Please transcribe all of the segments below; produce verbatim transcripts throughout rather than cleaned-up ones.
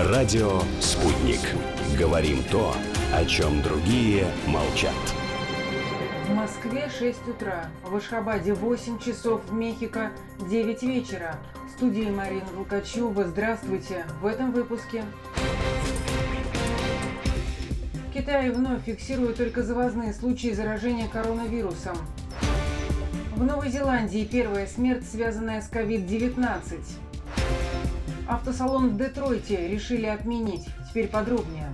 Радио «Спутник». Говорим то, о чем другие молчат. В Москве шесть утра, в Ашхабаде восемь часов, в Мехико девять вечера. В студии Марина Волкачева. Здравствуйте. В этом выпуске. В Китае вновь фиксируют только завозные случаи заражения коронавирусом. В Новой Зеландии первая смерть, связанная с ковид девятнадцать. Автосалон в Детройте решили отменить. Теперь подробнее.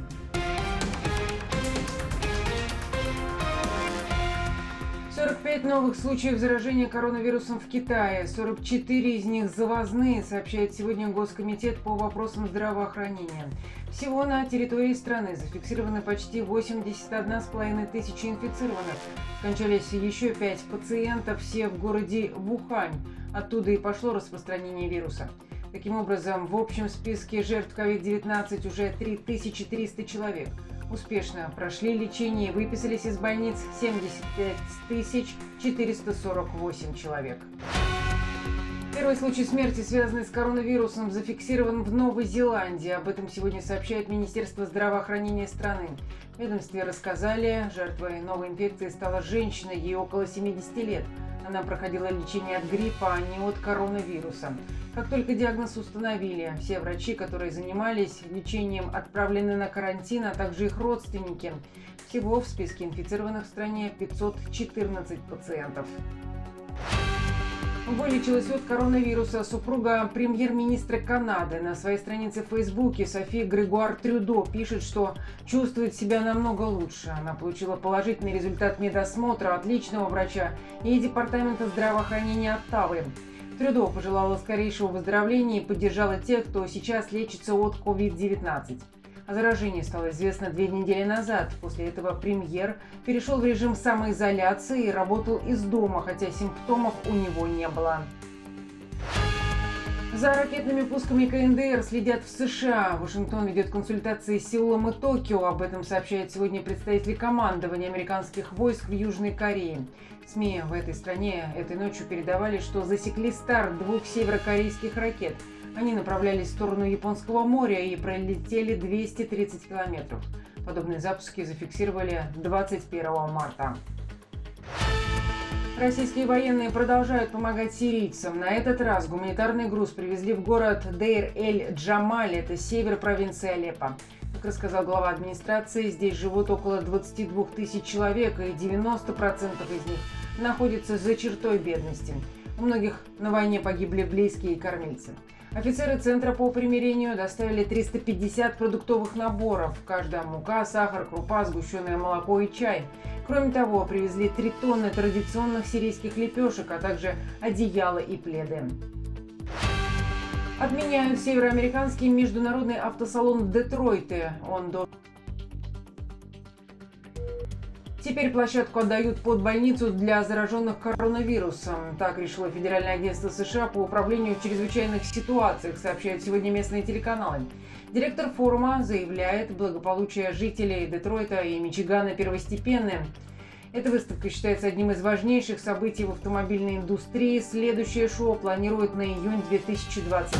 сорок пять новых случаев заражения коронавирусом в Китае. сорок четыре из них завозные, сообщает сегодня Госкомитет по вопросам здравоохранения. Всего на территории страны зафиксированы почти восемьдесят одна с половиной тысячи инфицированных. Скончались еще пять пациентов, все в городе Вухань. Оттуда и пошло распространение вируса. Таким образом, в общем списке жертв ковид девятнадцать уже три тысячи триста человек. Успешно прошли лечение и выписались из больниц семьдесят пять тысяч четыреста сорок восемь человек. Первый случай смерти, связанный с коронавирусом, зафиксирован в Новой Зеландии. Об этом сегодня сообщает Министерство здравоохранения страны. В ведомстве рассказали, жертвой новой инфекции стала женщина, ей около семидесяти лет. Она проходила лечение от гриппа, а не от коронавируса. Как только диагноз установили, все врачи, которые занимались лечением, отправлены на карантин, а также их родственники. Всего в списке инфицированных в стране пятьсот четырнадцать пациентов. Вылечилась от коронавируса супруга премьер-министра Канады. На своей странице в Фейсбуке Софи Грегуар Трюдо пишет, что чувствует себя намного лучше. Она получила положительный результат медосмотра от личного врача и департамента здравоохранения Оттавы. Трюдо пожелала скорейшего выздоровления и поддержала тех, кто сейчас лечится от ковид девятнадцать. О заражении стало известно две недели назад. После этого премьер перешел в режим самоизоляции и работал из дома, хотя симптомов у него не было. За ракетными пусками ка эн дэ эр следят в США. Вашингтон ведет консультации с Сеулом и Токио. Об этом сообщает сегодня представитель командования американских войск в Южной Корее. СМИ в этой стране этой ночью передавали, что засекли старт двух северокорейских ракет. Они направлялись в сторону Японского моря и пролетели двести тридцать километров. Подобные запуски зафиксировали двадцать первого марта. Российские военные продолжают помогать сирийцам. На этот раз гуманитарный груз привезли в город Дейр-эль-Джамаль, это север провинции Алеппо. Как рассказал глава администрации, здесь живут около двадцати двух тысяч человек, и девяносто процентов из них находятся за чертой бедности. У многих на войне погибли близкие и кормильцы. Офицеры Центра по примирению доставили триста пятьдесят продуктовых наборов. Каждая мука, сахар, крупа, сгущенное молоко и чай. Кроме того, привезли три тонны традиционных сирийских лепешек, а также одеяла и пледы. Отменяют североамериканский международный автосалон в Детройте. Он до... Теперь площадку отдают под больницу для зараженных коронавирусом. Так решило Федеральное агентство США по управлению в чрезвычайных ситуациях, сообщают сегодня местные телеканалы. Директор форума заявляет, благополучие жителей Детройта и Мичигана первостепенное. Эта выставка считается одним из важнейших событий в автомобильной индустрии. Следующее шоу планируют на июнь две тысячи двадцать